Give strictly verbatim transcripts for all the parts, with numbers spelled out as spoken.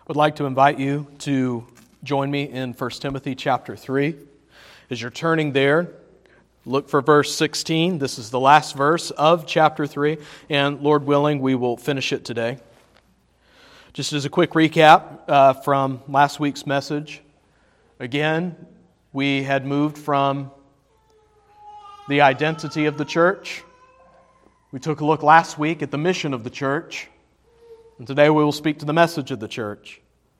would like to invite you to join me in First Timothy chapter three. As you're turning there, look for verse sixteen. This is the last verse of chapter three, and Lord willing, we will finish it today. Just as a quick recap uh, from last week's message, again, we had moved from the identity of the church. We took a look last week at the mission of the church, and today we will speak to the message of the church.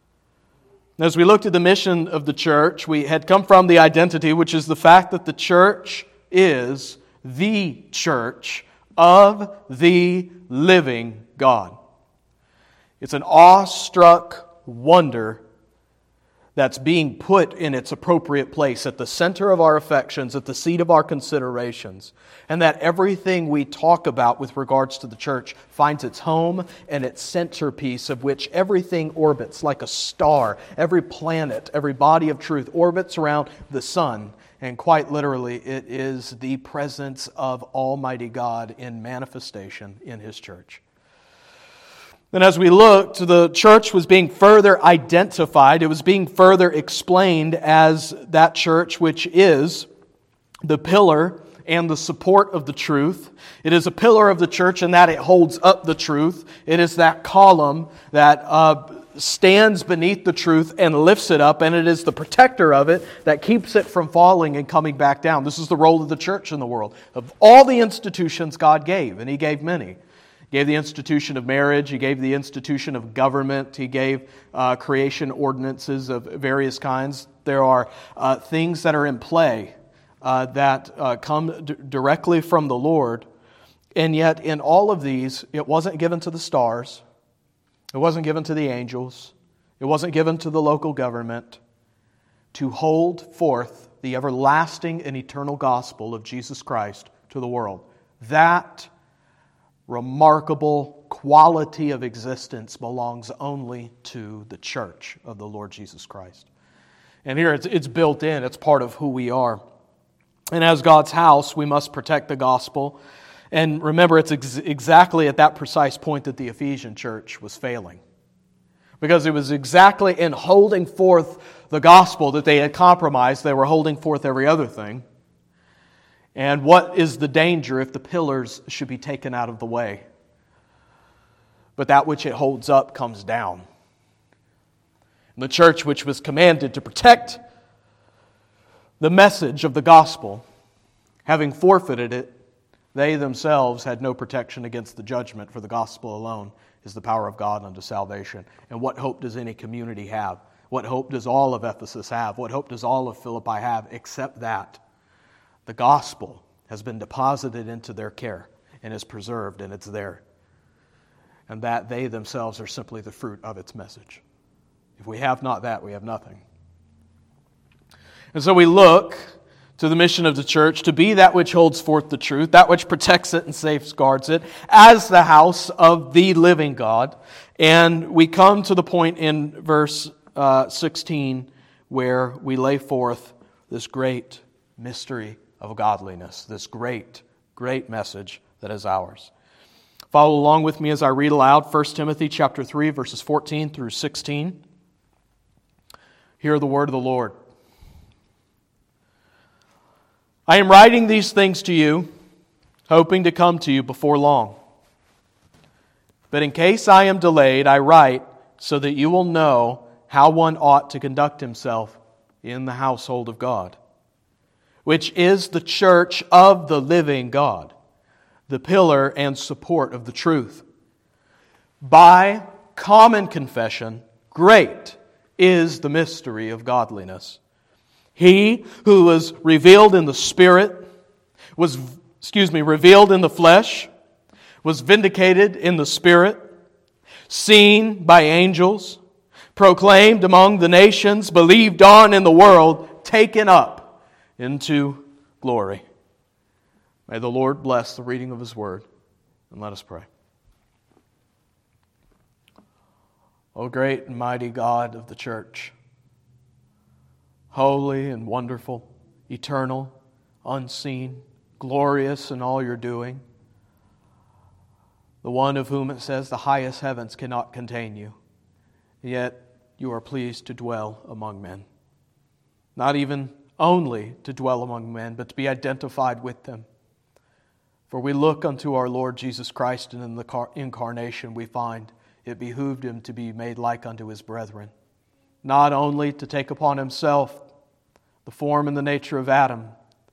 As we looked at the mission of the church, we had come from the identity, which is the fact that the church is the church of the living God. It's an awestruck wonder that's being put in its appropriate place, at the center of our affections, at the seat of our considerations, and that everything we talk about with regards to the church finds its home and its centerpiece, of which everything orbits like a star. Every planet, every body of truth orbits around the sun, and quite literally it is the presence of Almighty God in manifestation in His church. And as we looked, the church was being further identified. It was being further explained as that church which is the pillar and the support of the truth. It is a pillar of the church in that it holds up the truth. It is that column that uh, stands beneath the truth and lifts it up, and it is the protector of it that keeps it from falling and coming back down. This is the role of the church in the world. Of all the institutions God gave, and He gave many. He gave the institution of marriage, He gave the institution of government, He gave uh, creation ordinances of various kinds. There are uh, things that are in play uh, that uh, come d- directly from the Lord, and yet in all of these, it wasn't given to the stars, it wasn't given to the angels, it wasn't given to the local government to hold forth the everlasting and eternal gospel of Jesus Christ to the world. That remarkable quality of existence belongs only to the church of the Lord Jesus Christ. And here it's, it's built in, it's part of who we are. And as God's house, we must protect the gospel. And remember, it's ex- exactly at that precise point that the Ephesian church was failing. Because it was exactly in holding forth the gospel that they had compromised. They were holding forth every other thing. And what is the danger if the pillars should be taken out of the way? But that which it holds up comes down. And the church, which was commanded to protect the message of the gospel, having forfeited it, they themselves had no protection against the judgment, for the gospel alone is the power of God unto salvation. And what hope does any community have? What hope does all of Ephesus have? What hope does all of Philippi have except that the gospel has been deposited into their care and is preserved, and it's there. And that they themselves are simply the fruit of its message. If we have not that, we have nothing. And so we look to the mission of the church to be that which holds forth the truth, that which protects it and safeguards it, as the house of the living God. And we come to the point in verse uh, sixteen where we lay forth this great mystery of godliness, this great, great message that is ours. Follow along with me as I read aloud First Timothy chapter three, verses fourteen through sixteen. Hear the word of the Lord. I am writing these things to you, hoping to come to you before long. But in case I am delayed, I write so that you will know how one ought to conduct himself in the household of God, which is the church of the living God, the pillar and support of the truth. By common confession, great is the mystery of godliness. He who was revealed in the Spirit, was, excuse me, revealed in the flesh, was vindicated in the Spirit, seen by angels, proclaimed among the nations, believed on in the world, taken up into glory. May the Lord bless the reading of His word, and let us pray. O great and mighty God of the church, holy and wonderful, eternal, unseen, glorious in all you're doing, the one of whom it says the highest heavens cannot contain you, yet you are pleased to dwell among men. Not even only to dwell among men, but to be identified with them. For we look unto our Lord Jesus Christ, and in the incarnation we find it behooved him to be made like unto his brethren. Not only to take upon himself the form and the nature of Adam,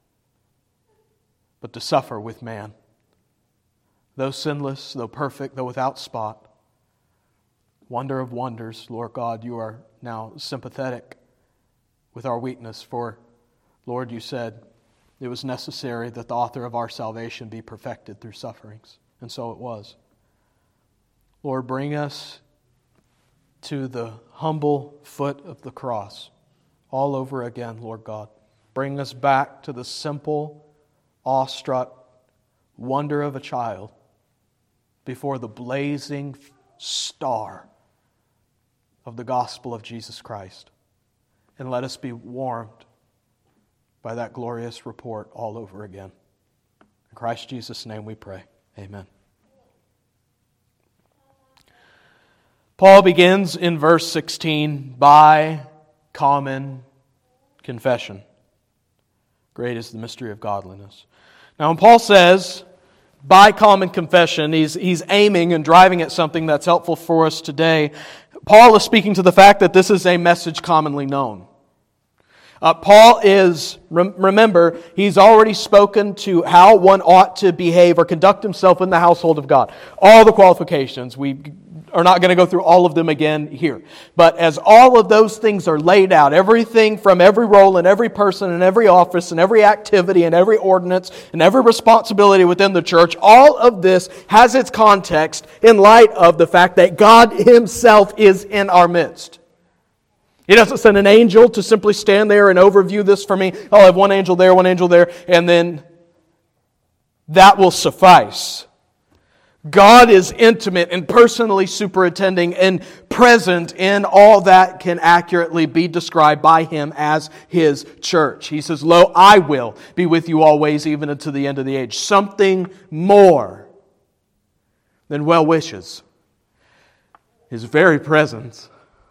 but to suffer with man. Though sinless, though perfect, though without spot. Wonder of wonders, Lord God, you are now sympathetic with our weakness. For, Lord, you said it was necessary that the author of our salvation be perfected through sufferings. And so it was. Lord, bring us to the humble foot of the cross all over again, Lord God. Bring us back to the simple, awestruck wonder of a child before the blazing star of the gospel of Jesus Christ. And let us be warmed by that glorious report all over again. In Christ Jesus' name we pray. Amen. Paul begins in verse sixteen, by common confession. Great is the mystery of godliness. Now when Paul says, by common confession, he's, he's aiming and driving at something that's helpful for us today. Paul is speaking to the fact that this is a message commonly known. Uh, Paul is, rem- remember, he's already spoken to how one ought to behave or conduct himself in the household of God. All the qualifications. We are not going to go through all of them again here. But as all of those things are laid out, everything from every role and every person and every office and every activity and every ordinance and every responsibility within the church, all of this has its context in light of the fact that God Himself is in our midst. He doesn't send an angel to simply stand there and overview this for me. I'll have one angel there, one angel there, and then that will suffice. God is intimate and personally superintending and present in all that can accurately be described by Him as His church. He says, "Lo, I will be with you always, even unto the end of the age." Something more than well wishes. His very presence.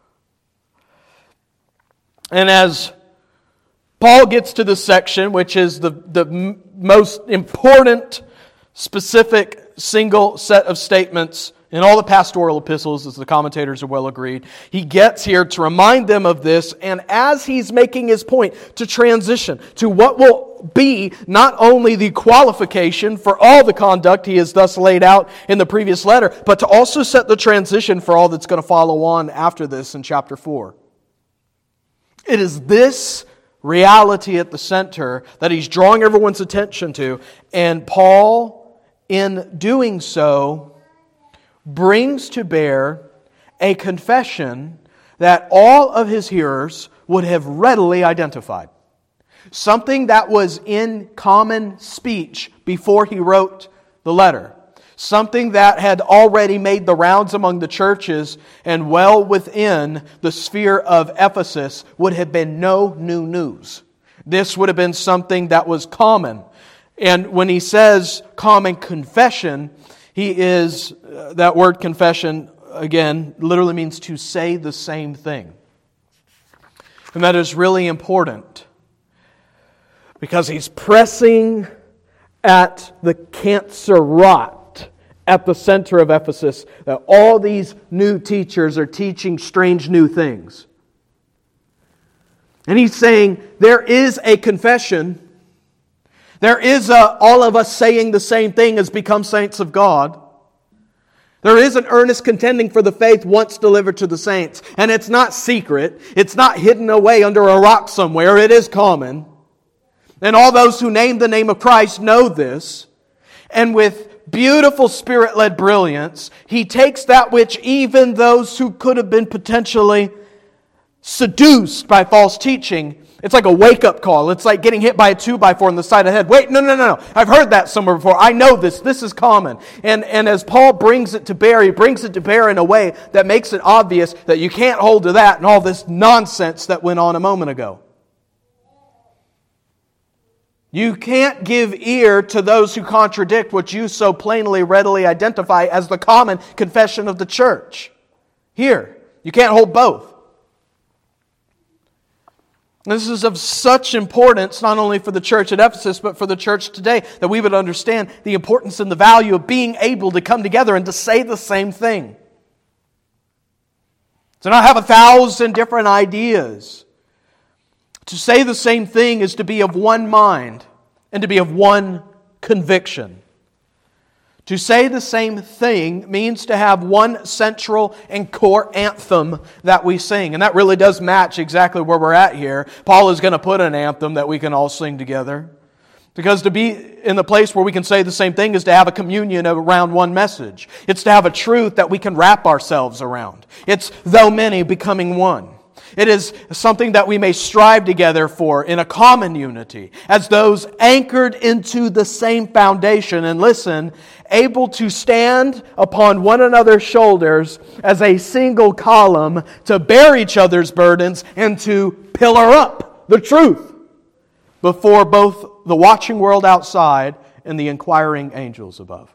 And as Paul gets to this section, which is the, the m- most important, specific, single set of statements in all the pastoral epistles, as the commentators are well agreed, he gets here to remind them of this, and as he's making his point, to transition to what will be not only the qualification for all the conduct he has thus laid out in the previous letter, but to also set the transition for all that's going to follow on after this in chapter four. It is this reality at the center that he's drawing everyone's attention to. And Paul, in doing so, brings to bear a confession that all of his hearers would have readily identified. Something that was in common speech before he wrote the letter. Something that had already made the rounds among the churches and well within the sphere of Ephesus would have been no new news. This would have been something that was common. And when he says common confession, he is, uh, that word confession, again, literally means to say the same thing. And that is really important because he's pressing at the cancer rot at the center of Ephesus, that all these new teachers are teaching strange new things. And he's saying there is a confession. There is a, all of us saying the same thing as become saints of God. There is an earnest contending for the faith once delivered to the saints. And it's not secret. It's not hidden away under a rock somewhere. It is common. And all those who name the name of Christ know this. And with beautiful Spirit-led brilliance, he takes that which even those who could have been potentially seduced by false teaching, it's like a wake-up call. It's like getting hit by a two by four on the side of the head. Wait, no, no, no, no. I've heard that somewhere before. I know this. This is common. And, and as Paul brings it to bear, he brings it to bear in a way that makes it obvious that you can't hold to that and all this nonsense that went on a moment ago. You can't give ear to those who contradict what you so plainly, readily identify as the common confession of the church. Here, you can't hold both. This is of such importance, not only for the church at Ephesus, but for the church today, that we would understand the importance and the value of being able to come together and to say the same thing. To not have a thousand different ideas. To say the same thing is to be of one mind and to be of one conviction. To say the same thing means to have one central and core anthem that we sing. And that really does match exactly where we're at here. Paul is going to put an anthem that we can all sing together. Because to be in the place where we can say the same thing is to have a communion around one message. It's to have a truth that we can wrap ourselves around. It's though many becoming one. It is something that we may strive together for in a common unity, as those anchored into the same foundation, and listen, able to stand upon one another's shoulders as a single column to bear each other's burdens and to pillar up the truth before both the watching world outside and the inquiring angels above.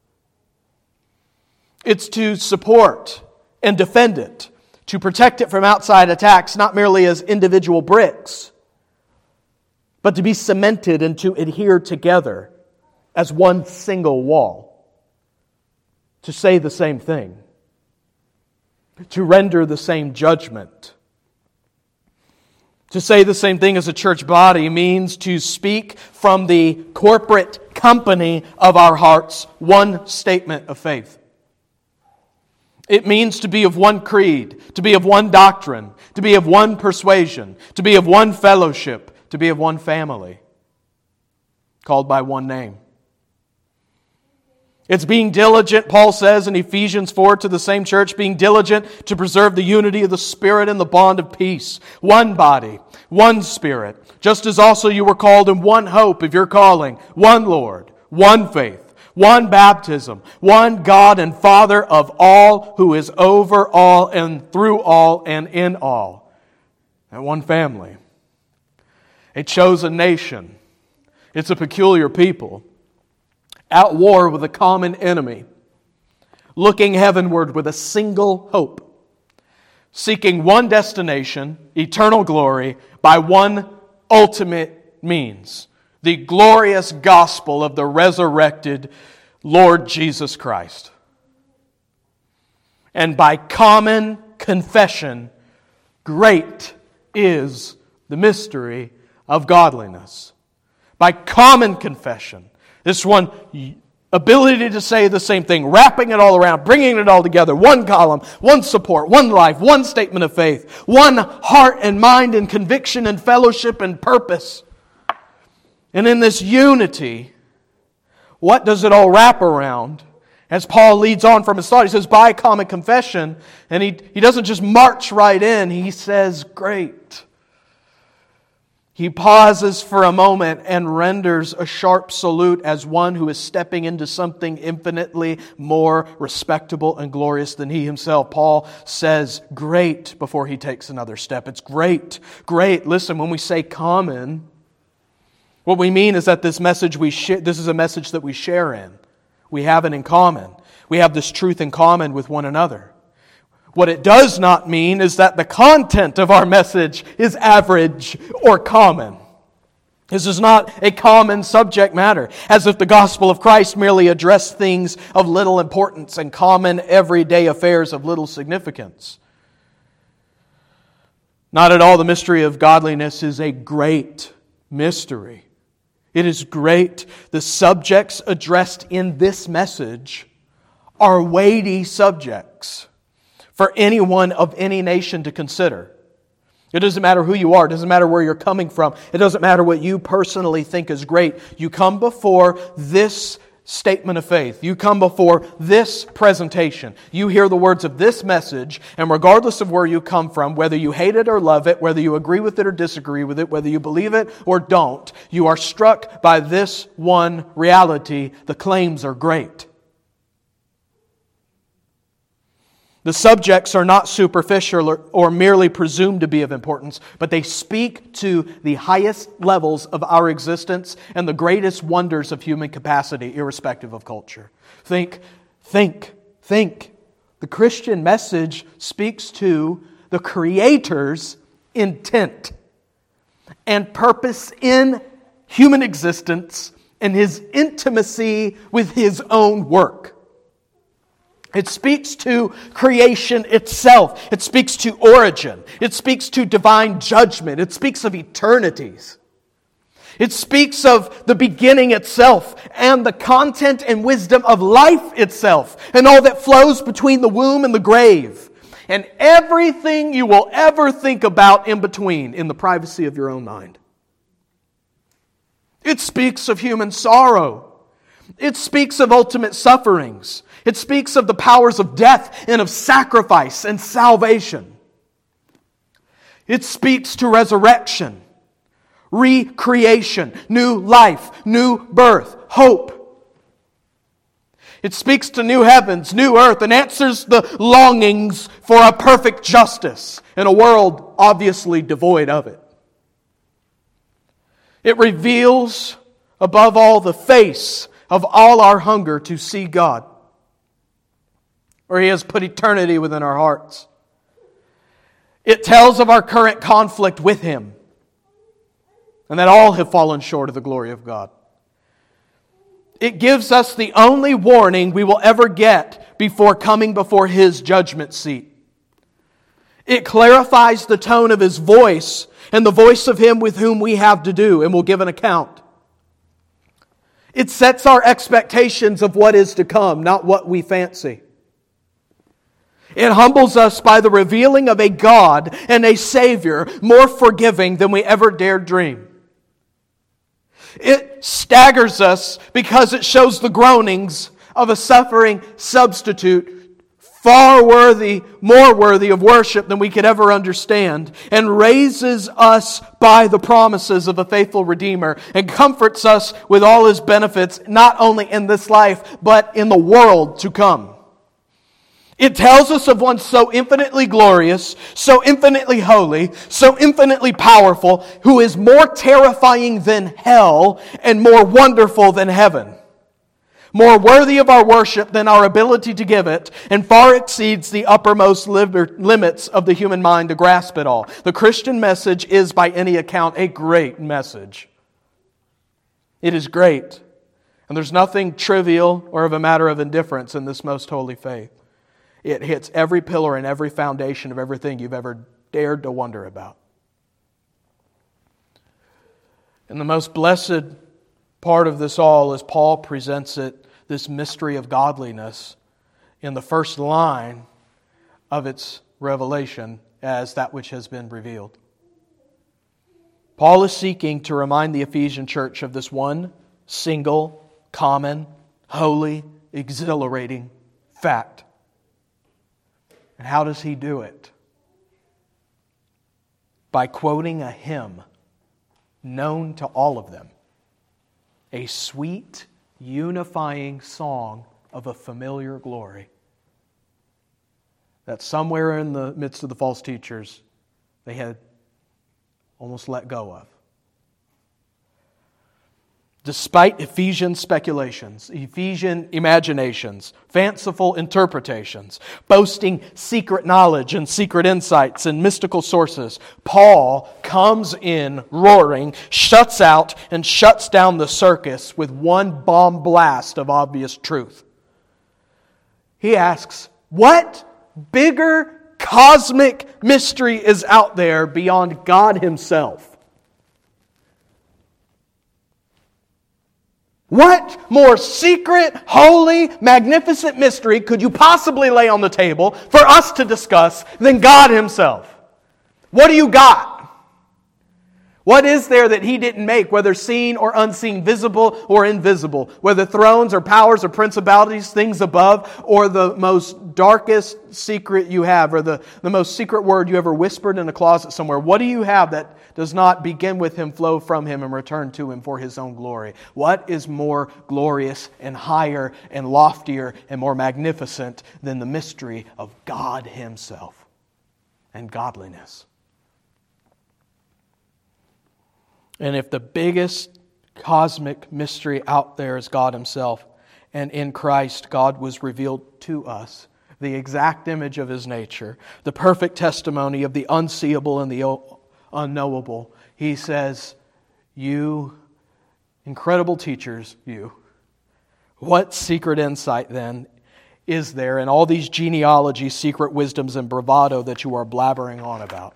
It's to support and defend it, to protect it from outside attacks, not merely as individual bricks, but to be cemented and to adhere together as one single wall. To say the same thing. To render the same judgment. To say the same thing as a church body means to speak from the corporate company of our hearts one statement of faith. It means to be of one creed, to be of one doctrine, to be of one persuasion, to be of one fellowship, to be of one family, called by one name. It's being diligent, Paul says in Ephesians four to the same church, being diligent to preserve the unity of the Spirit and the bond of peace. One body, one Spirit, just as also you were called in one hope of your calling, one Lord, one faith, one baptism, one God and Father of all, who is over all and through all and in all. And one family. A chosen nation. It's a peculiar people. At war with a common enemy. Looking heavenward with a single hope. Seeking one destination, eternal glory, by one ultimate means. The glorious gospel of the resurrected Lord Jesus Christ. And by common confession, great is the mystery of godliness. By common confession, this one ability to say the same thing, wrapping it all around, bringing it all together, one column, one support, one life, one statement of faith, one heart and mind and conviction and fellowship and purpose. And in this unity, what does it all wrap around? As Paul leads on from his thought, he says, by common confession. And he, he doesn't just march right in, he says, great. He pauses for a moment and renders a sharp salute as one who is stepping into something infinitely more respectable and glorious than he himself. Paul says, great, before he takes another step. It's great, great. Listen, when we say common, what we mean is that this message we sh- this is a message that we share in. We have it in common. We have this truth in common with one another. What it does not mean is that the content of our message is average or common. This is not a common subject matter, as if the gospel of Christ merely addressed things of little importance and common everyday affairs of little significance. Not at all. The mystery of godliness is a great mystery. It is great. The subjects addressed in this message are weighty subjects for anyone of any nation to consider. It doesn't matter who you are. It doesn't matter where you're coming from. It doesn't matter what you personally think is great. You come before this statement of faith. You come before this presentation. You hear the words of this message, and regardless of where you come from, whether you hate it or love it, whether you agree with it or disagree with it, whether you believe it or don't, you are struck by this one reality: the claims are great. The subjects are not superficial or, or merely presumed to be of importance, but they speak to the highest levels of our existence and the greatest wonders of human capacity, irrespective of culture. Think, think, think. The Christian message speaks to the Creator's intent. and purpose in human existence and His intimacy with His own work. It speaks to creation itself. It speaks to origin. It speaks to divine judgment. It speaks of eternities. It speaks of the beginning itself and the content and wisdom of life itself and all that flows between the womb and the grave and everything you will ever think about in between in the privacy of your own mind. It speaks of human sorrow. It speaks of ultimate sufferings. It speaks of the powers of death and of sacrifice and salvation. It speaks to resurrection, recreation, new life, new birth, hope. It speaks to new heavens, new earth, and answers the longings for a perfect justice in a world obviously devoid of it. It reveals, above all, the face of all our hunger to see God, where He has put eternity within our hearts. It tells of our current conflict with Him, and that all have fallen short of the glory of God. It gives us the only warning we will ever get before coming before His judgment seat. It clarifies the tone of His voice and the voice of Him with whom we have to do and will give an account. It sets our expectations of what is to come, not what we fancy. It humbles us by the revealing of a God and a Savior more forgiving than we ever dared dream. It staggers us because it shows the groanings of a suffering substitute far worthy, more worthy of worship than we could ever understand, and raises us by the promises of a faithful Redeemer, and comforts us with all His benefits, not only in this life, but in the world to come. It tells us of one so infinitely glorious, so infinitely holy, so infinitely powerful, who is more terrifying than hell and more wonderful than heaven. More worthy of our worship than our ability to give it, and far exceeds the uppermost limits of the human mind to grasp it all. The Christian message is, by any account, a great message. It is great, and there's nothing trivial or of a matter of indifference in this most holy faith. It hits every pillar and every foundation of everything you've ever dared to wonder about. And the most blessed part of this all, as Paul presents it, this mystery of godliness, in the first line of its revelation as that which has been revealed. Paul is seeking to remind the Ephesian church of this one single, common, holy, exhilarating fact. And how does he do it? By quoting a hymn known to all of them. A sweet, unifying song of a familiar glory that somewhere in the midst of the false teachers they had almost let go of. Despite Ephesian speculations, Ephesian imaginations, fanciful interpretations, boasting secret knowledge and secret insights and mystical sources, Paul comes in roaring, shuts out and shuts down the circus with one bomb blast of obvious truth. He asks, what bigger cosmic mystery is out there beyond God Himself? What more secret, holy, magnificent mystery could you possibly lay on the table for us to discuss than God Himself? What do you got? What is there that He didn't make, whether seen or unseen, visible or invisible, whether thrones or powers or principalities, things above, or the most darkest secret you have, or the, the most secret word you ever whispered in a closet somewhere? What do you have that does not begin with Him, flow from Him, and return to Him for His own glory? What is more glorious and higher and loftier and more magnificent than the mystery of God Himself and godliness? And if the biggest cosmic mystery out there is God Himself, and in Christ God was revealed to us, the exact image of His nature, the perfect testimony of the unseeable and the unknowable. He says, you incredible teachers, you, what secret insight then is there in all these genealogies, secret wisdoms, and bravado that you are blabbering on about?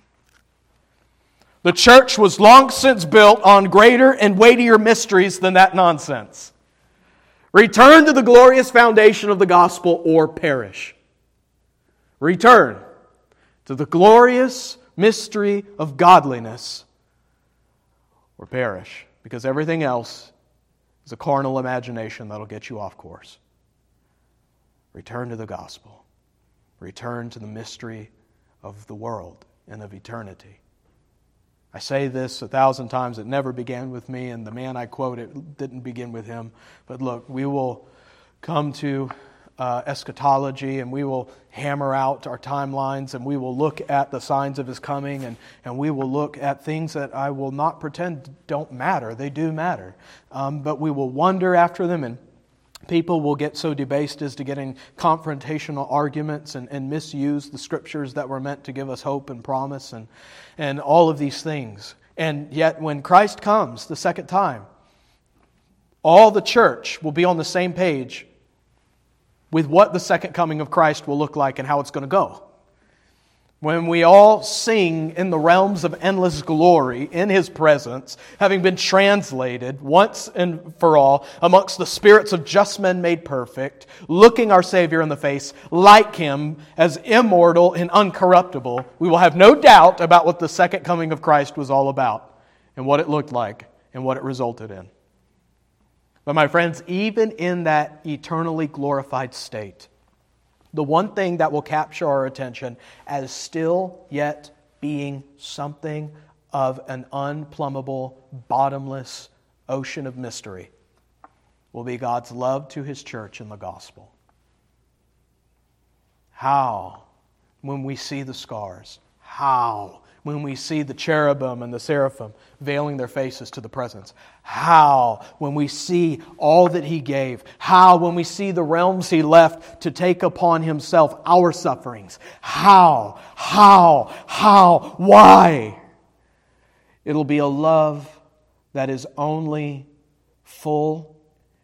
The church was long since built on greater and weightier mysteries than that nonsense. Return to the glorious foundation of the gospel or perish. Return to the glorious mystery of godliness or perish. Because everything else is a carnal imagination that'll get you off course. Return to the gospel. Return to the mystery of the world and of eternity. I say this a thousand times. It never began with me, and the man I quote, it didn't begin with him. But look, we will come to uh, eschatology, and we will hammer out our timelines, and we will look at the signs of His coming, and, and we will look at things that I will not pretend don't matter. They do matter. Um, but we will wonder after them, and people will get so debased as to getting confrontational arguments and, and misuse the Scriptures that were meant to give us hope and promise and, and all of these things. And yet when Christ comes the second time, all the church will be on the same page with what the second coming of Christ will look like and how it's going to go. When we all sing in the realms of endless glory in His presence, having been translated once and for all amongst the spirits of just men made perfect, looking our Savior in the face like Him as immortal and uncorruptible, we will have no doubt about what the second coming of Christ was all about and what it looked like and what it resulted in. But my friends, even in that eternally glorified state, the one thing that will capture our attention as still yet being something of an unplumbable, bottomless ocean of mystery will be God's love to His church in the gospel. How, when we see the scars, how, when we see the cherubim and the seraphim veiling their faces to the presence, how, when we see all that He gave, how, when we see the realms He left to take upon Himself our sufferings, how, how, how, why? It'll be a love that is only full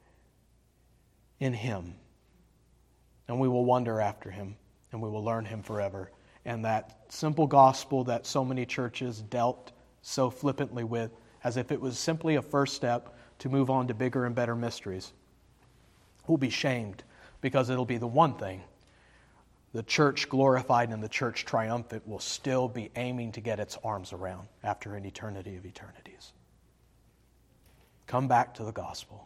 in Him. And we will wonder after Him, and we will learn Him forever. And that simple gospel that so many churches dealt so flippantly with, as if it was simply a first step to move on to bigger and better mysteries, will be shamed, because it'll be the one thing the church glorified and the church triumphant will still be aiming to get its arms around after an eternity of eternities. Come back to the gospel.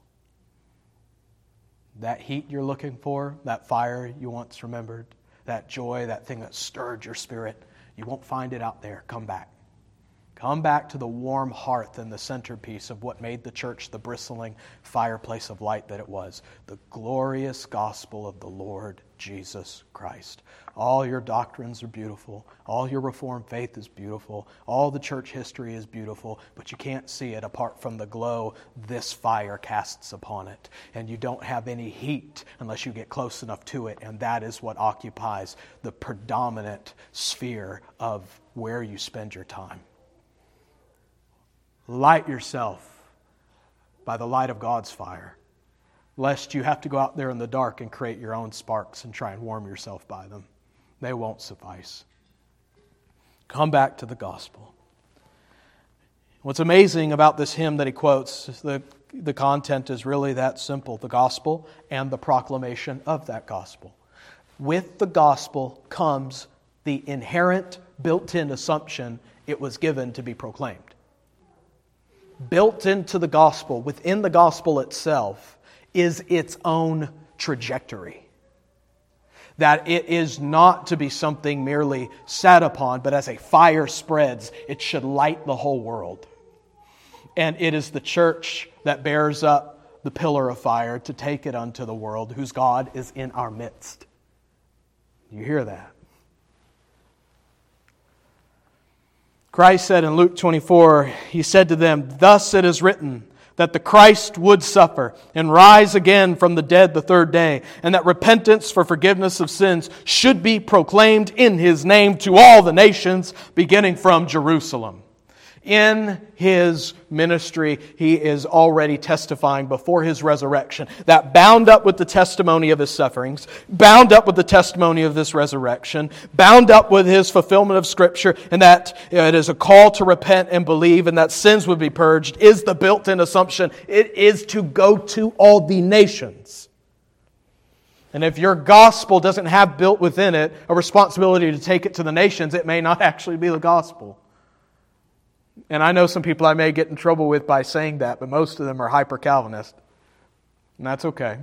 That heat you're looking for, that fire you once remembered, that joy, that thing that stirred your spirit, you won't find it out there. Come back. Come back to the warm hearth and the centerpiece of what made the church the bristling fireplace of light that it was. The glorious gospel of the Lord Jesus Christ. All your doctrines are beautiful. All your Reformed faith is beautiful. All the church history is beautiful, but you can't see it apart from the glow this fire casts upon it. And you don't have any heat unless you get close enough to it, and that is what occupies the predominant sphere of where you spend your time. Light yourself by the light of God's fire, lest you have to go out there in the dark and create your own sparks and try and warm yourself by them. They won't suffice. Come back to the gospel. What's amazing about this hymn that he quotes, the, the content is really that simple. The gospel and the proclamation of that gospel. With the gospel comes the inherent, built-in assumption it was given to be proclaimed. Built into the gospel, within the gospel itself, is its own trajectory. That it is not to be something merely sat upon, but as a fire spreads, it should light the whole world. And it is the church that bears up the pillar of fire to take it unto the world, whose God is in our midst. You hear that? Christ said in Luke twenty-four, He said to them, "Thus it is written, that the Christ would suffer and rise again from the dead the third day, and that repentance for forgiveness of sins should be proclaimed in His name to all the nations, beginning from Jerusalem. In His ministry, He is already testifying before His resurrection that bound up with the testimony of His sufferings, bound up with the testimony of this resurrection, bound up with His fulfillment of Scripture, and that it is a call to repent and believe and that sins would be purged, is the built-in assumption. It is to go to all the nations. And if your gospel doesn't have built within it a responsibility to take it to the nations, it may not actually be the gospel. And I know some people I may get in trouble with by saying that, but most of them are hyper-Calvinist. And that's okay.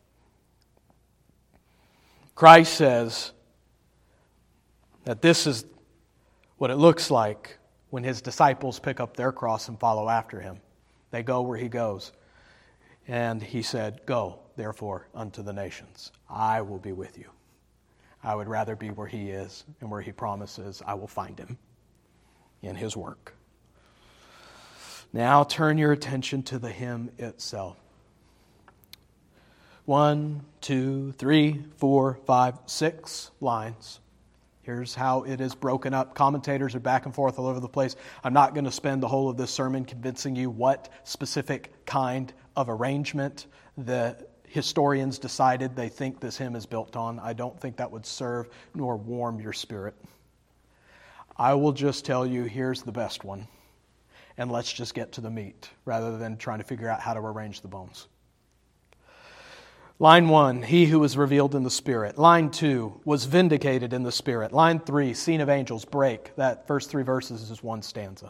Christ says that this is what it looks like when His disciples pick up their cross and follow after Him. They go where He goes. And He said, "Go, therefore, unto the nations. I will be with you." I would rather be where He is, and where He promises I will find Him in His work. Now turn your attention to the hymn itself. One, two, three, four, five, six lines. Here's how it is broken up. Commentators are back and forth all over the place. I'm not going to spend the whole of this sermon convincing you what specific kind of arrangement the historians decided they think this hymn is built on. I don't think that would serve nor warm your spirit. I will just tell you, here's the best one. And let's just get to the meat, rather than trying to figure out how to arrange the bones. Line one, He who was revealed in the Spirit. Line two, was vindicated in the Spirit. Line three, seen of angels, break. That first three verses is one stanza.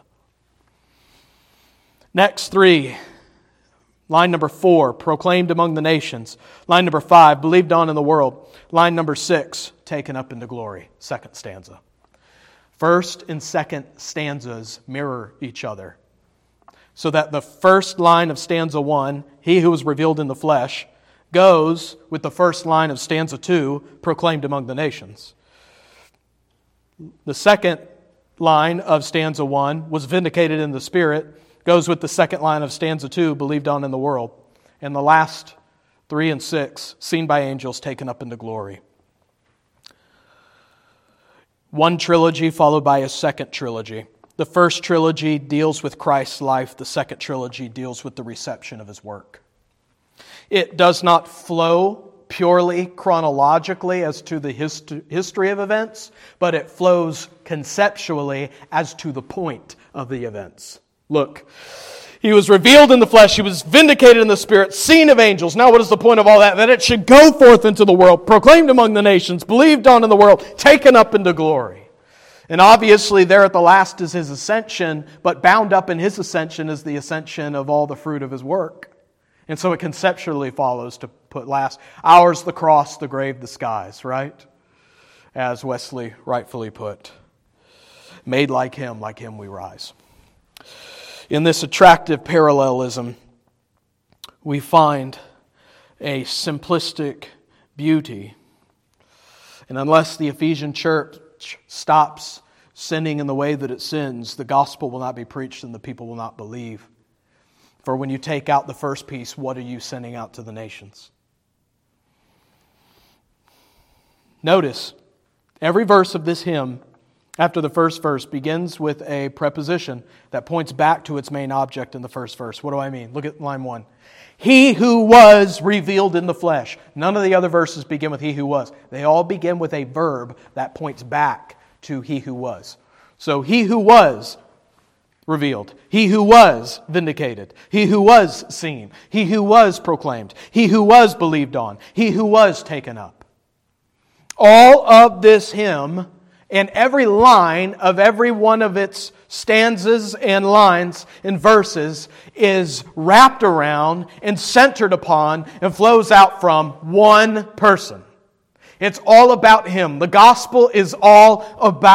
Next three, line number four, proclaimed among the nations. Line number five, believed on in the world. Line number six, taken up into glory. Second stanza. First and second stanzas mirror each other. So that the first line of stanza one, He who was revealed in the flesh, goes with the first line of stanza two, proclaimed among the nations. The second line of stanza one, was vindicated in the Spirit, goes with the second line of stanza two, believed on in the world. And the last three and six, seen by angels, taken up into glory. One trilogy followed by a second trilogy. The first trilogy deals with Christ's life. The second trilogy deals with the reception of His work. It does not flow purely chronologically as to the hist- history of events, but it flows conceptually as to the point of the events. Look, He was revealed in the flesh. He was vindicated in the Spirit, seen of angels. Now what is the point of all that? That it should go forth into the world, proclaimed among the nations, believed on in the world, taken up into glory. And obviously there at the last is His ascension, but bound up in His ascension is the ascension of all the fruit of His work. And so it conceptually follows to put last. Ours the cross, the grave, the skies, right? As Wesley rightfully put. Made like Him, like Him we rise. In this attractive parallelism, we find a simplistic beauty. And unless the Ephesian church stops sinning in the way that it sins, the gospel will not be preached and the people will not believe. For when you take out the first piece, what are you sending out to the nations? Notice, every verse of this hymn after the first verse begins with a preposition that points back to its main object in the first verse. What do I mean? Look at line one. He who was revealed in the flesh. None of the other verses begin with he who was. They all begin with a verb that points back to he who was. So he who was revealed. He who was vindicated. He who was seen. He who was proclaimed. He who was believed on. He who was taken up. All of this hymn and every line of every one of its stanzas and lines and verses is wrapped around and centered upon and flows out from one person. It's all about Him. The gospel is all about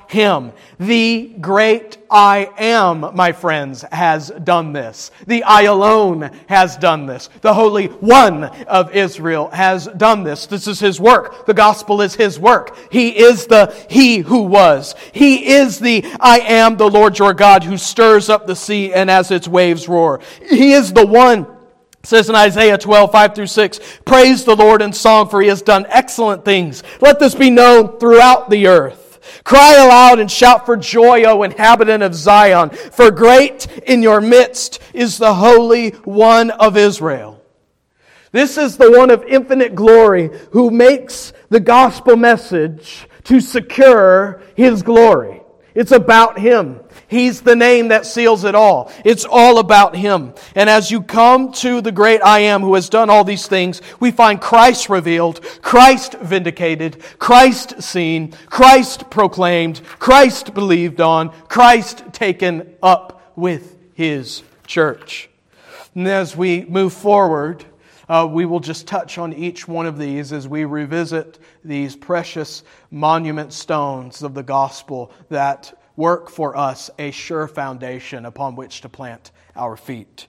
Him. The great I Am, my friends, has done this. The I alone has done this. The Holy One of Israel has done this. This is His work. The gospel is His work. He is the He who was. He is the I Am, the Lord your God, who stirs up the sea and as its waves roar. He is the one. It says in Isaiah twelve, five through six, praise the Lord in song, for He has done excellent things. Let this be known throughout the earth. Cry aloud and shout for joy, O inhabitant of Zion, for great in your midst is the Holy One of Israel. This is the one of infinite glory who makes the gospel message to secure His glory. It's about Him. He's the name that seals it all. It's all about Him. And as you come to the great I Am who has done all these things, we find Christ revealed, Christ vindicated, Christ seen, Christ proclaimed, Christ believed on, Christ taken up with His church. And as we move forward, Uh, we will just touch on each one of these as we revisit these precious monument stones of the gospel that work for us a sure foundation upon which to plant our feet.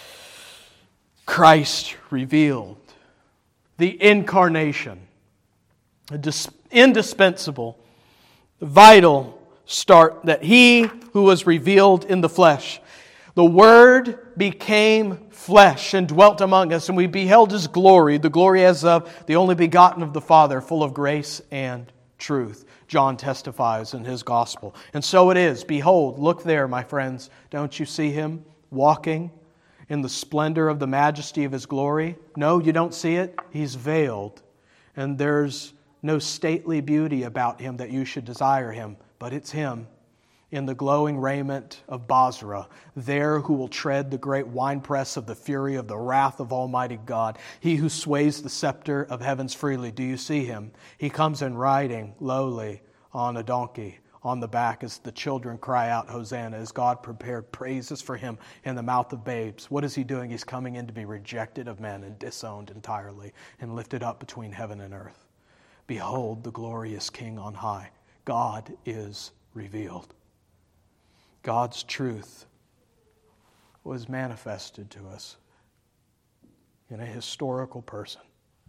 Christ revealed, the incarnation, a dis- indispensable, vital start that He who was revealed in the flesh, the Word became flesh and dwelt among us, and we beheld His glory, the glory as of the only begotten of the Father, full of grace and truth. John testifies in his gospel. And so it is. Behold, look there, my friends. Don't you see Him walking in the splendor of the majesty of His glory? No, you don't see it. He's veiled. And there's no stately beauty about Him that you should desire Him, but it's Him in the glowing raiment of Basra, there who will tread the great winepress of the fury of the wrath of Almighty God, He who sways the scepter of heavens freely. Do you see Him? He comes in riding lowly on a donkey, on the back as the children cry out, Hosanna, as God prepared praises for Him in the mouth of babes. What is He doing? He's coming in to be rejected of men and disowned entirely and lifted up between heaven and earth. Behold the glorious King on high. God is revealed. God's truth was manifested to us in a historical person,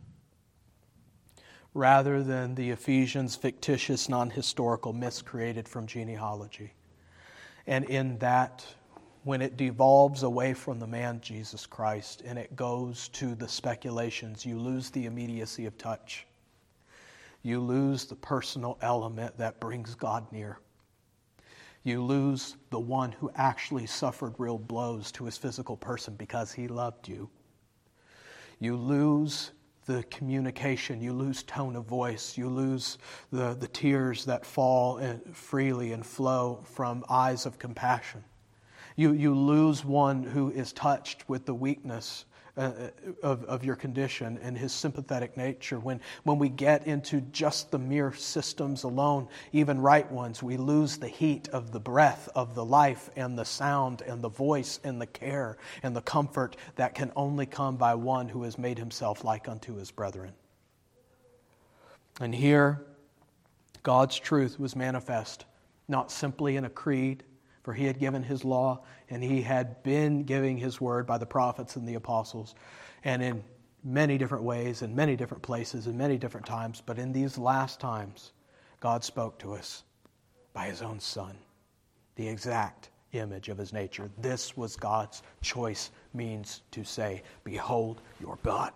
rather than the Ephesians' fictitious, non-historical myths created from genealogy. And in that, when it devolves away from the man Jesus Christ and it goes to the speculations, you lose the immediacy of touch. You lose the personal element that brings God near. You lose the one who actually suffered real blows to His physical person because He loved you. You lose the communication. You lose tone of voice. You lose the, the tears that fall freely and flow from eyes of compassion. You, you lose one who is touched with the weakness uh, of, of your condition and His sympathetic nature. When, when we get into just the mere systems alone, even right ones, we lose the heat of the breath of the life and the sound and the voice and the care and the comfort that can only come by one who has made Himself like unto His brethren. And here, God's truth was manifest, not simply in a creed, for He had given His law, and He had been giving His word by the prophets and the apostles, and in many different ways, in many different places, in many different times. But in these last times, God spoke to us by His own Son, the exact image of His nature. This was God's choice means to say, behold your God.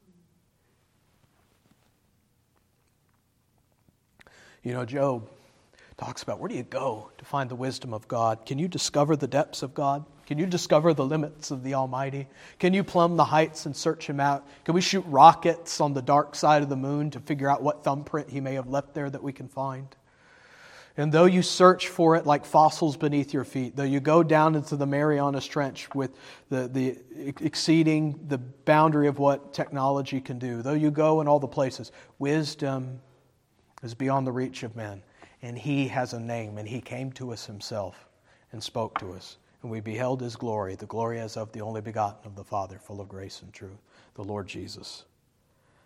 You know, Job talks about, where do you go to find the wisdom of God? Can you discover the depths of God? Can you discover the limits of the Almighty? Can you plumb the heights and search Him out? Can we shoot rockets on the dark side of the moon to figure out what thumbprint He may have left there that we can find? And though you search for it like fossils beneath your feet, though you go down into the Marianas Trench with the, the exceeding the boundary of what technology can do, though you go in all the places, wisdom is beyond the reach of men. And He has a name, and He came to us Himself and spoke to us. And we beheld His glory, the glory as of the only begotten of the Father, full of grace and truth, the Lord Jesus.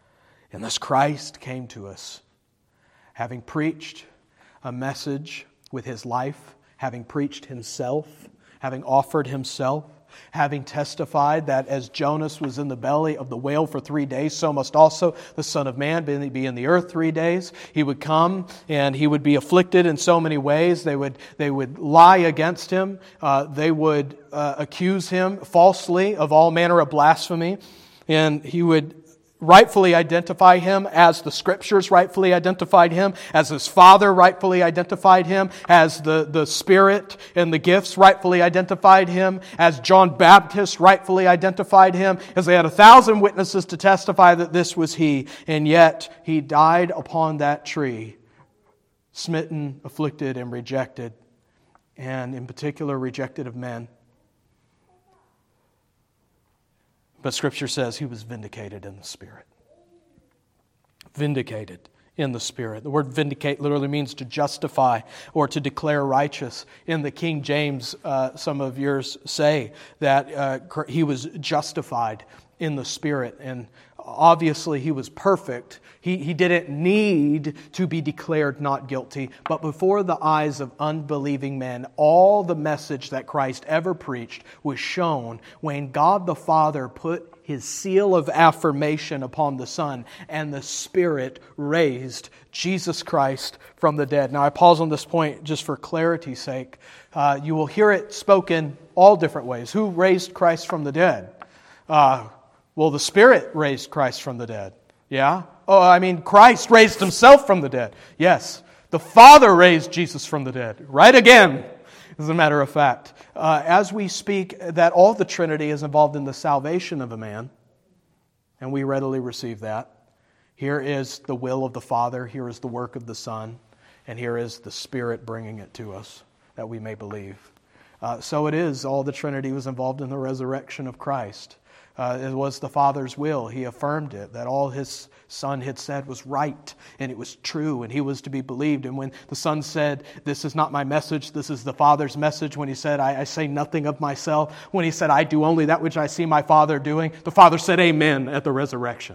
And this Christ came to us, having preached a message with his life, having preached himself, having offered himself, having testified that as Jonas was in the belly of the whale for three days, so must also the Son of Man be in the earth three days. He would come and he would be afflicted in so many ways. They would, they would lie against him. Uh, they would uh, accuse him falsely of all manner of blasphemy. And he would rightfully identify him as the Scriptures rightfully identified him, as his Father rightfully identified him, as the, the Spirit and the gifts rightfully identified him, as John Baptist rightfully identified him, as they had a thousand witnesses to testify that this was he, and yet he died upon that tree, smitten, afflicted, and rejected, and in particular rejected of men. But Scripture says he was vindicated in the Spirit. Vindicated in the Spirit. The word vindicate literally means to justify or to declare righteous. In the King James, uh, some of yours say that uh, he was justified in the Spirit. And obviously he was perfect. He, he didn't need to be declared not guilty. But before the eyes of unbelieving men, all the message that Christ ever preached was shown when God the Father put His seal of affirmation upon the Son, and the Spirit raised Jesus Christ from the dead. Now I pause on this point just for clarity's sake. Uh, you will hear it spoken all different ways. Who raised Christ from the dead? Uh, well, the Spirit raised Christ from the dead. Yeah? Oh, I mean, Christ raised Himself from the dead. Yes. The Father raised Jesus from the dead. Right again, as a matter of fact. Uh, as we speak that all the Trinity is involved in the salvation of a man, and we readily receive that. Here is the will of the Father, here is the work of the Son, and here is the Spirit bringing it to us, that we may believe. Uh, so it is, all the Trinity was involved in the resurrection of Christ. Uh, it was the Father's will. He affirmed it, that all His Son had said was right, and it was true, and He was to be believed. And when the Son said, "This is not my message, this is the Father's message," when He said, I, I say nothing of myself, when He said, "I do only that which I see my Father doing," the Father said amen at the resurrection.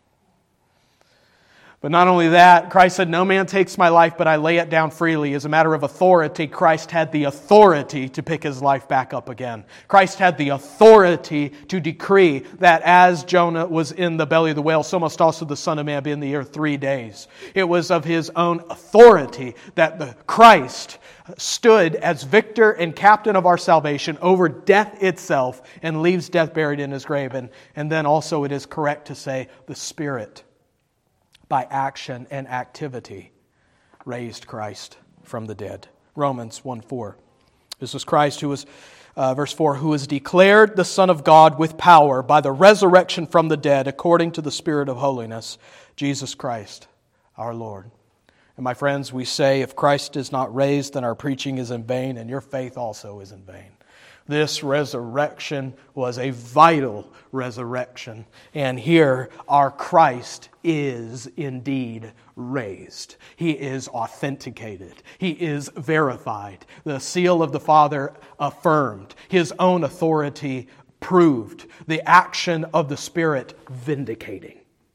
But not only that, Christ said, "No man takes my life, but I lay it down freely." As a matter of authority, Christ had the authority to pick His life back up again. Christ had the authority to decree that as Jonah was in the belly of the whale, so must also the Son of Man be in the earth three days. It was of His own authority that the Christ stood as victor and captain of our salvation over death itself and leaves death buried in His grave. And, and then also it is correct to say the Spirit, by action and activity, raised Christ from the dead. Romans one four. This was Christ who was, uh, verse four, who was declared the Son of God with power by the resurrection from the dead according to the Spirit of holiness, Jesus Christ our Lord. And my friends, we say if Christ is not raised, then our preaching is in vain, and your faith also is in vain. This resurrection was a vital resurrection. And here our Christ is indeed raised. He is authenticated. He is verified. The seal of the Father affirmed. His own authority proved. The action of the Spirit vindicating.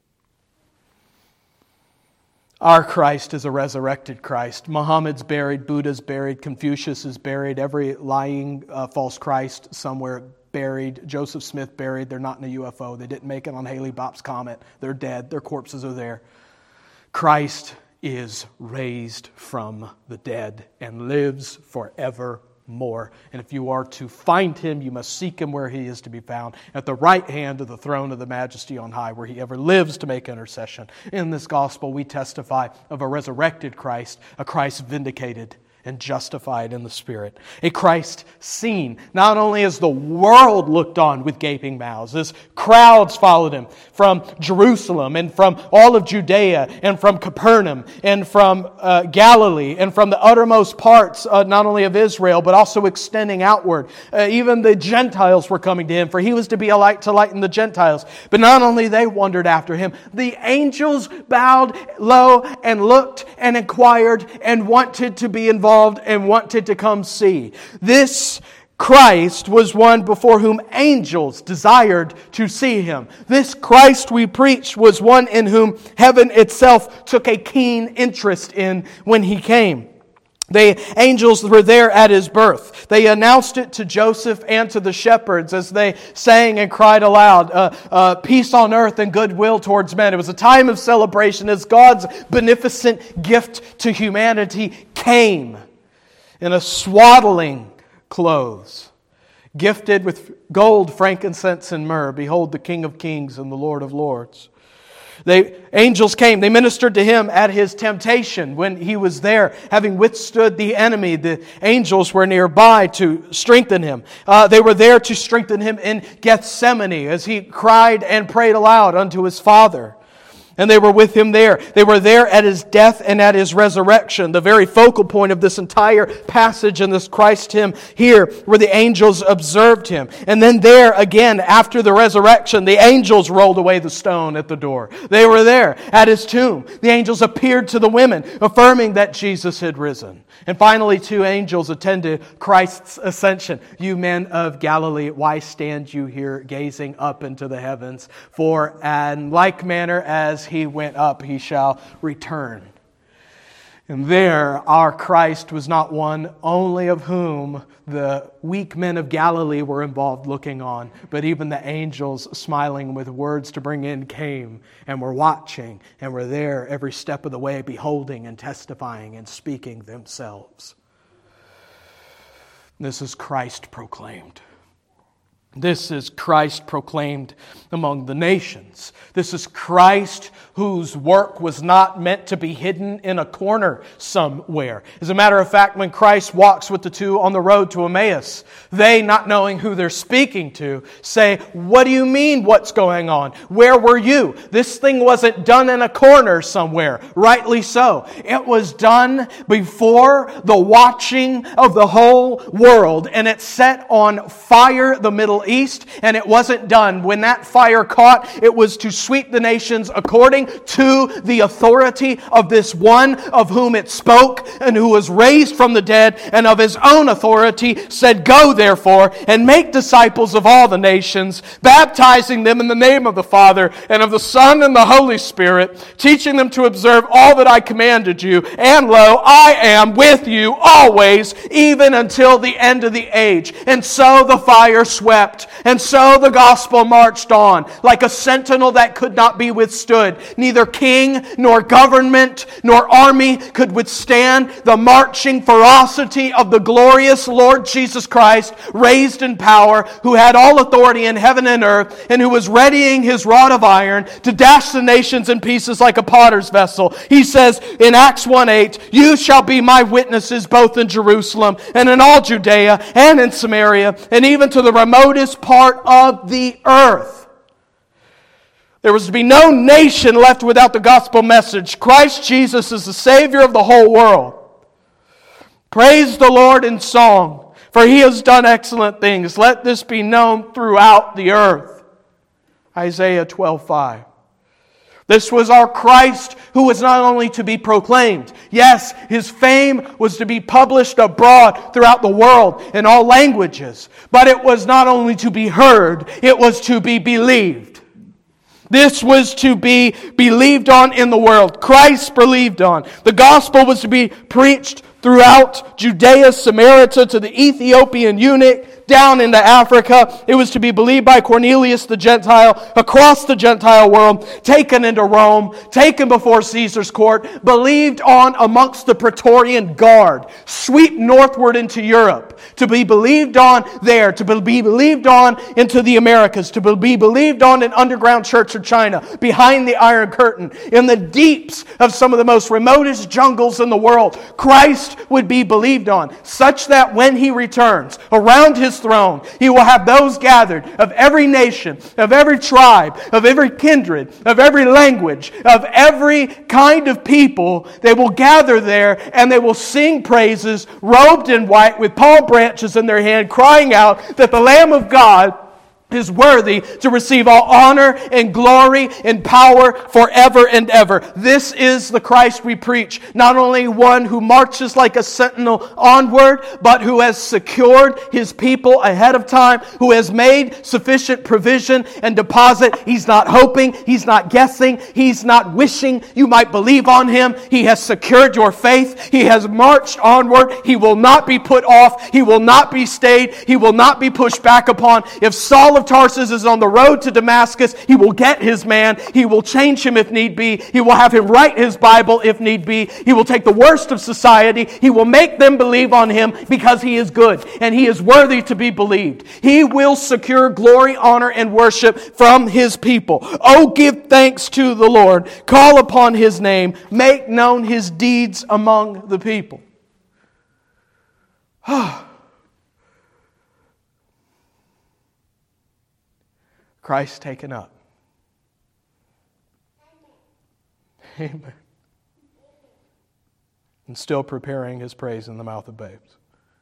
Our Christ is a resurrected Christ. Muhammad's buried, Buddha's buried, Confucius is buried, every lying uh, false Christ somewhere buried, Joseph Smith buried. They're not in a U F O. They didn't make it on Halley-Bopp's comet. They're dead. Their corpses are there. Christ is raised from the dead and lives forever. More. And if you are to find Him, you must seek Him where He is to be found, at the right hand of the throne of the Majesty on high, where He ever lives to make intercession. In this gospel, we testify of a resurrected Christ, a Christ vindicated and justified in the Spirit. A Christ seen, not only as the world looked on with gaping mouths, as crowds followed Him from Jerusalem and from all of Judea and from Capernaum and from uh, Galilee and from the uttermost parts uh, not only of Israel but also extending outward. Uh, even the Gentiles were coming to Him, for He was to be a light to lighten the Gentiles. But not only they wondered after Him, the angels bowed low and looked and inquired and wanted to be involved and wanted to come see. This Christ was one before whom angels desired to see Him. This Christ we preach was one in whom heaven itself took a keen interest in when He came. The angels were there at his birth. They announced it to Joseph and to the shepherds as they sang and cried aloud, uh, uh, peace on earth and goodwill towards men. It was a time of celebration as God's beneficent gift to humanity came in a swaddling clothes, gifted with gold, frankincense, and myrrh. Behold, the King of kings and the Lord of lords. The angels came. They ministered to him at his temptation when he was there, having withstood the enemy. The angels were nearby to strengthen him. Uh, they were there to strengthen him in Gethsemane as he cried and prayed aloud unto his Father. And they were with him there. They were there at his death and at his resurrection. The very focal point of this entire passage in this Christ hymn here, where the angels observed him. And then there again, after the resurrection, the angels rolled away the stone at the door. They were there at his tomb. The angels appeared to the women, affirming that Jesus had risen. And finally, two angels attended Christ's ascension. You men of Galilee, why stand you here gazing up into the heavens? For in like manner as he went up, he shall return. And there, our Christ was not one only of whom the weak men of Galilee were involved looking on, but even the angels smiling with words to bring in came and were watching and were there every step of the way, beholding and testifying and speaking themselves. This is Christ proclaimed. This is Christ proclaimed among the nations. This is Christ whose work was not meant to be hidden in a corner somewhere. As a matter of fact, when Christ walks with the two on the road to Emmaus, they, not knowing who they're speaking to, say, what do you mean what's going on? Where were you? This thing wasn't done in a corner somewhere. Rightly so. It was done before the watching of the whole world, and it set on fire the Middle East, and it wasn't done. When that fire caught, it was to sweep the nations according to the authority of this one of whom it spoke and who was raised from the dead, and of his own authority said, go therefore and make disciples of all the nations, baptizing them in the name of the Father and of the Son and the Holy Spirit, teaching them to observe all that I commanded you, and lo, I am with you always, even until the end of the age. And so the fire swept, and so the gospel marched on like a sentinel that could not be withstood. Neither king nor government nor army could withstand the marching ferocity of the glorious Lord Jesus Christ, raised in power, who had all authority in heaven and earth, and who was readying his rod of iron to dash the nations in pieces like a potter's vessel. He says in Acts one eight, you shall be my witnesses both in Jerusalem and in all Judea and in Samaria and even to the remotest part of the earth. There was to be no nation left without the gospel message. Christ Jesus is the Savior of the whole world. Praise the Lord in song, for He has done excellent things. Let this be known throughout the earth. Isaiah twelve five. This was our Christ who was not only to be proclaimed. Yes, His fame was to be published abroad throughout the world in all languages. But it was not only to be heard, it was to be believed. This was to be believed on in the world. Christ believed on. The gospel was to be preached throughout Judea, Samaria, to the Ethiopian eunuch, down into Africa. It was to be believed by Cornelius the Gentile, across the Gentile world, taken into Rome, taken before Caesar's court, believed on amongst the Praetorian Guard, sweep northward into Europe, to be believed on there, to be believed on into the Americas, to be believed on in underground church of China, behind the Iron Curtain, in the deeps of some of the most remotest jungles in the world. Christ would be believed on, such that when He returns, around His throne, He will have those gathered of every nation, of every tribe, of every kindred, of every language, of every kind of people. They will gather there and they will sing praises, robed in white with palm branches in their hand, crying out that the Lamb of God is worthy to receive all honor and glory and power forever and ever. This is the Christ we preach. Not only one who marches like a sentinel onward, but who has secured His people ahead of time, who has made sufficient provision and deposit. He's not hoping, He's not guessing, He's not wishing you might believe on Him. He has secured your faith. He has marched onward. He will not be put off. He will not be stayed. He will not be pushed back upon. If Saul of Tarsus is on the road to Damascus, he will get his man. He will change him if need be. He will have him write his Bible if need be. He will take the worst of society. He will make them believe on him because he is good and he is worthy to be believed. He will secure glory, honor, and worship from His people. Oh, give thanks to the Lord. Call upon His name. Make known His deeds among the people. Christ taken up. Amen. And still preparing His praise in the mouth of babes.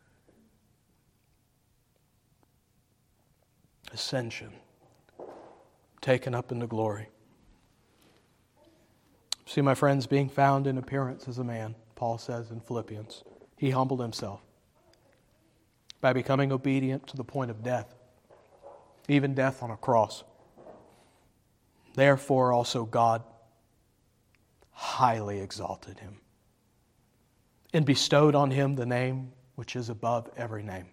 Ascension. Taken up into glory. See, my friends, being found in appearance as a man, Paul says in Philippians, He humbled Himself by becoming obedient to the point of death, even death on a cross. Therefore also God highly exalted Him and bestowed on Him the name which is above every name,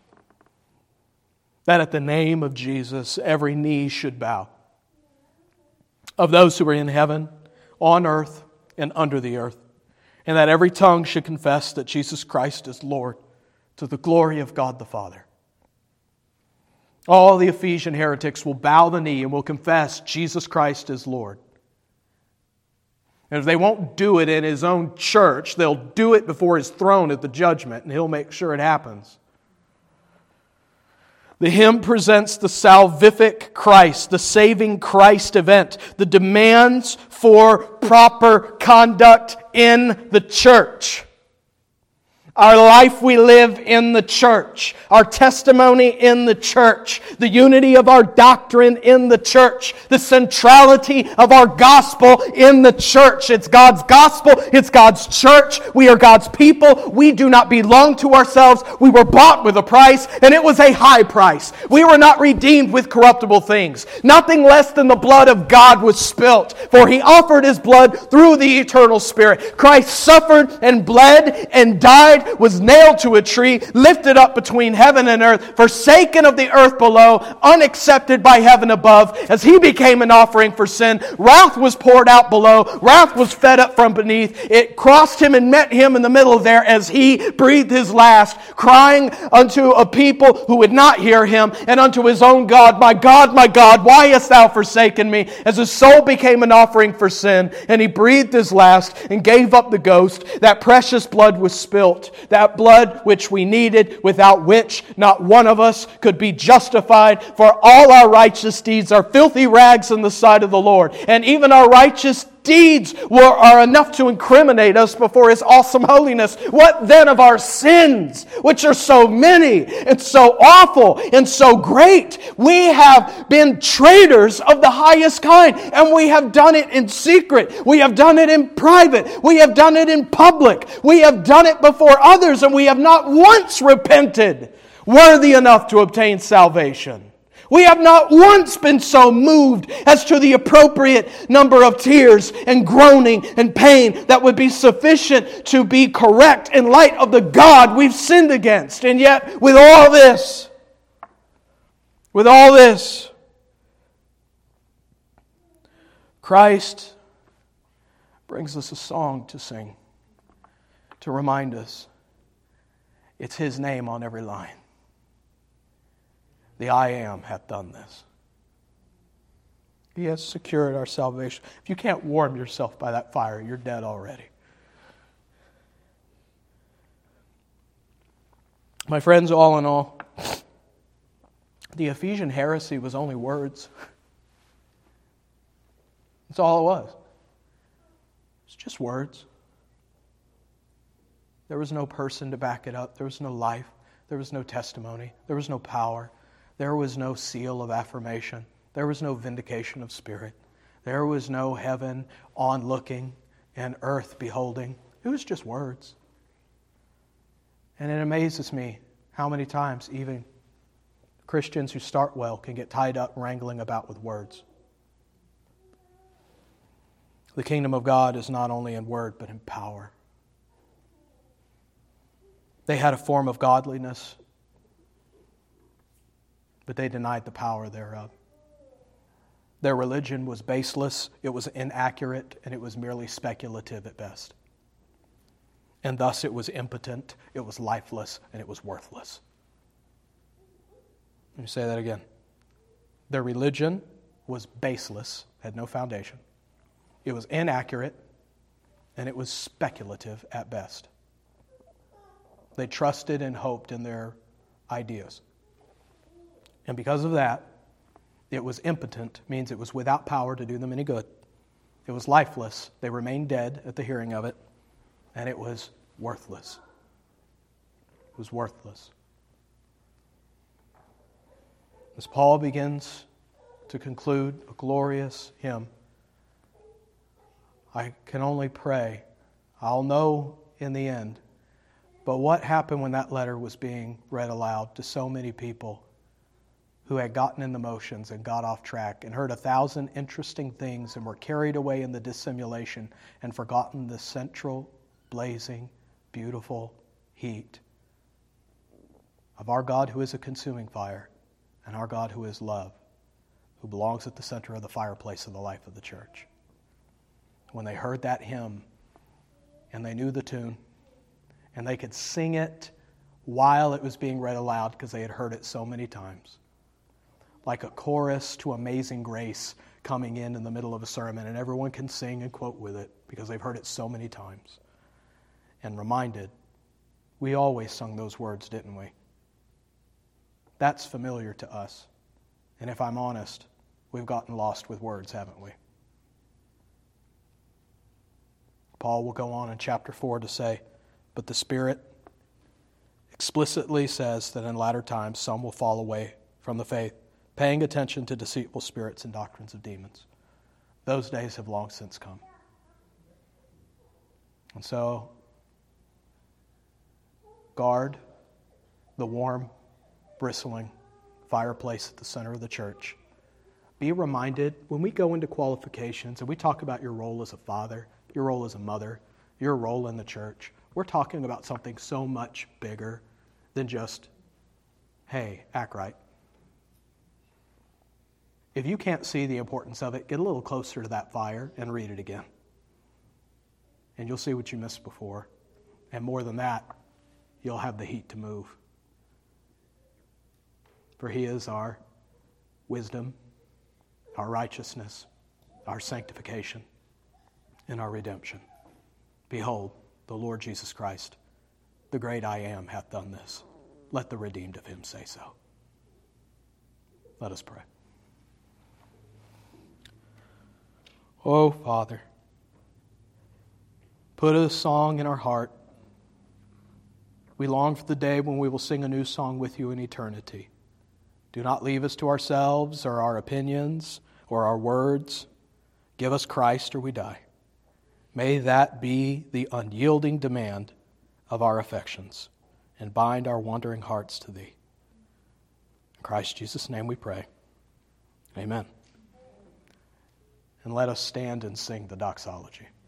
that at the name of Jesus every knee should bow, of those who are in heaven, on earth, and under the earth, and that every tongue should confess that Jesus Christ is Lord, to the glory of God the Father. All the Ephesian heretics will bow the knee and will confess Jesus Christ is Lord. And if they won't do it in His own church, they'll do it before His throne at the judgment, and He'll make sure it happens. The hymn presents the salvific Christ, the saving Christ event, the demands for proper conduct in the church. Our life we live in the church. Our testimony in the church. The unity of our doctrine in the church. The centrality of our gospel in the church. It's God's gospel. It's God's church. We are God's people. We do not belong to ourselves. We were bought with a price, and it was a high price. We were not redeemed with corruptible things. Nothing less than the blood of God was spilt, for He offered His blood through the eternal Spirit. Christ suffered and bled and died, was nailed to a tree, lifted up between heaven and earth, forsaken of the earth below, unaccepted by heaven above, as He became an offering for sin. Wrath was poured out below. Wrath was fed up from beneath. It crossed Him and met Him in the middle there as He breathed His last, crying unto a people who would not hear Him, and unto His own God, My God, my God, why hast Thou forsaken me? As His soul became an offering for sin, and He breathed His last and gave up the ghost, that precious blood was spilt. That blood which we needed, without which not one of us could be justified. For all our righteous deeds are filthy rags in the sight of the Lord. And even our righteous deeds were, are enough to incriminate us before His awesome holiness. What then of our sins, which are so many and so awful and so great? We have been traitors of the highest kind, and we have done it in secret. We have done it in private. We have done it in public. We have done it before others, and we have not once repented, worthy enough to obtain salvation. We have not once been so moved as to the appropriate number of tears and groaning and pain that would be sufficient to be correct in light of the God we've sinned against. And yet, with all this, with all this, Christ brings us a song to sing, to remind us it's His name on every line. The I Am hath done this. He has secured our salvation. If you can't warm yourself by that fire, you're dead already. My friends, all in all, the Ephesian heresy was only words. That's all it was. It's just words. There was no person to back it up. There was no life. There was no testimony. There was no power. There was no seal of affirmation. There was no vindication of spirit. There was no heaven onlooking and earth beholding. It was just words. And it amazes me how many times even Christians who start well can get tied up wrangling about with words. The kingdom of God is not only in word, but in power. They had a form of godliness, but they denied the power thereof. Their religion was baseless, it was inaccurate, and it was merely speculative at best. And thus it was impotent, it was lifeless, and it was worthless. Let me say that again. Their religion was baseless, had no foundation. It was inaccurate, and it was speculative at best. They trusted and hoped in their ideas. And because of that, it was impotent, means it was without power to do them any good. It was lifeless. They remained dead at the hearing of it. And it was worthless. It was worthless. As Paul begins to conclude a glorious hymn, I can only pray, I'll know in the end, but what happened when that letter was being read aloud to so many people who had gotten in the motions and got off track and heard a thousand interesting things and were carried away in the dissimulation and forgotten the central, blazing, beautiful heat of our God who is a consuming fire and our God who is love, who belongs at the center of the fireplace of the life of the church. When they heard that hymn and they knew the tune and they could sing it while it was being read aloud because they had heard it so many times, like a chorus to Amazing Grace coming in in the middle of a sermon, and everyone can sing and quote with it because they've heard it so many times. And reminded, we always sung those words, didn't we? That's familiar to us. And if I'm honest, we've gotten lost with words, haven't we? Paul will go on in chapter four to say, but the Spirit explicitly says that in latter times some will fall away from the faith, paying attention to deceitful spirits and doctrines of demons. Those days have long since come. And so, guard the warm, bristling fireplace at the center of the church. Be reminded, when we go into qualifications and we talk about your role as a father, your role as a mother, your role in the church, we're talking about something so much bigger than just, hey, act right. If you can't see the importance of it, get a little closer to that fire and read it again. And you'll see what you missed before. And more than that, you'll have the heat to move. For He is our wisdom, our righteousness, our sanctification, and our redemption. Behold, the Lord Jesus Christ, the great I Am, hath done this. Let the redeemed of Him say so. Let us pray. Oh, Father, put a song in our heart. We long for the day when we will sing a new song with you in eternity. Do not leave us to ourselves or our opinions or our words. Give us Christ or we die. May that be the unyielding demand of our affections and bind our wandering hearts to Thee. In Christ Jesus' name we pray. Amen. And let us stand and sing the doxology.